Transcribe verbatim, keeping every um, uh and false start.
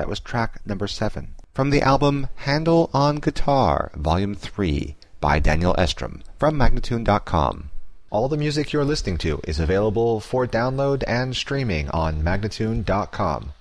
That was track number seven. From the album Handel on Guitar, Volume three, by Daniel Estrom, from Magnatune dot com. All the music you're listening to is available for download and streaming on Magnatune dot com.